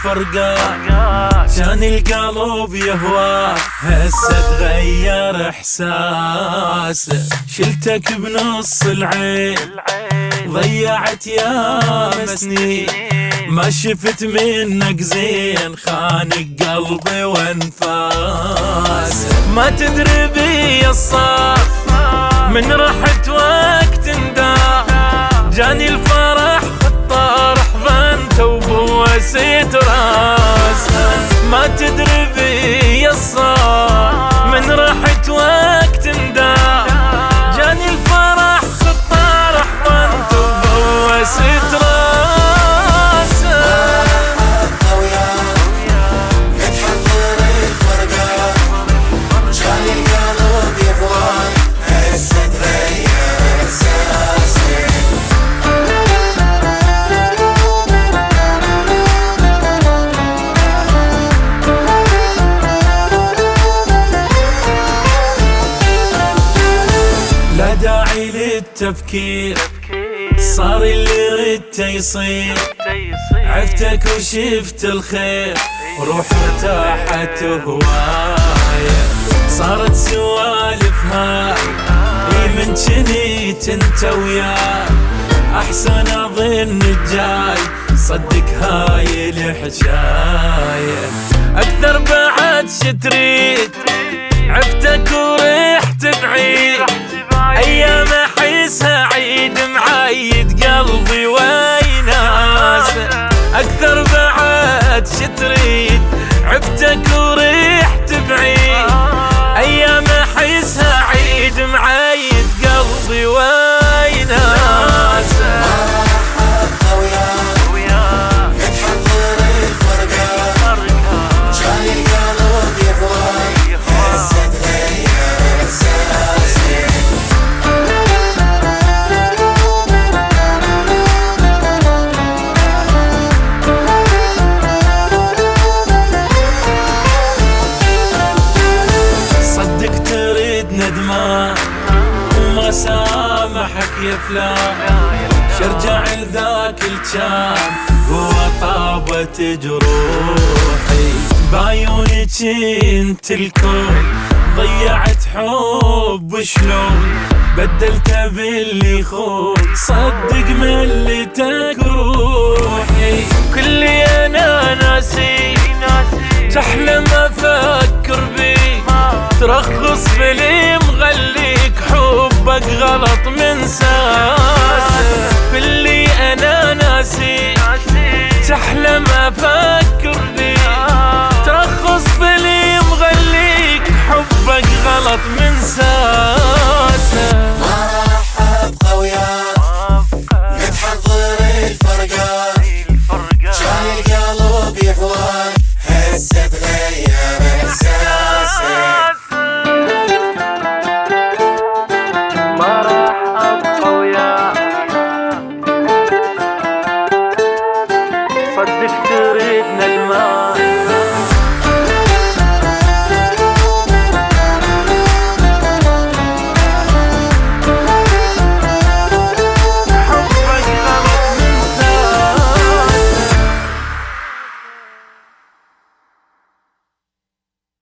فرقاك كان القلب يهواك هسه تغير احساسه شلتك بنص العين ضيعت يا سنين ما شفت منك زين خانق قلبي وانفاسه ما تدري بي الصار من رحت وقت اندار جاني الفرح خطار حضنت وبوسيت راسه ما تدري بي الصار من رحت وقت اندار جاني الفرح خطار حضنت وبوسيت راسه لا داعي للتفكير صار اللي ردته يصير عفتك وشفت الخير وروح ارتاحت هواية صارت سوالف هاي من جنيت انت وياي احسن اظن الجاي صدق هاي الحجاية اكثر بعد شتريد عفتك ورحت بعيد ايام احسها عيد معيد قلبي ويناسه اكثر بعد شتريد عفتك ورحت بعيد ايام احسها عيد معيد قلبي ويناسه ندمان وما سامحك يا فلان شرجع لذاك الجان هو طابت جروحي بعيونك انت الكون ضيعت حب شلون بدلته باللي يخون صدق ملتك روحي كلي انا ناسي تحلم افكر بيك ترخص بلي مغليك حبك غلط من ساسه كلي انا ناسي تحلم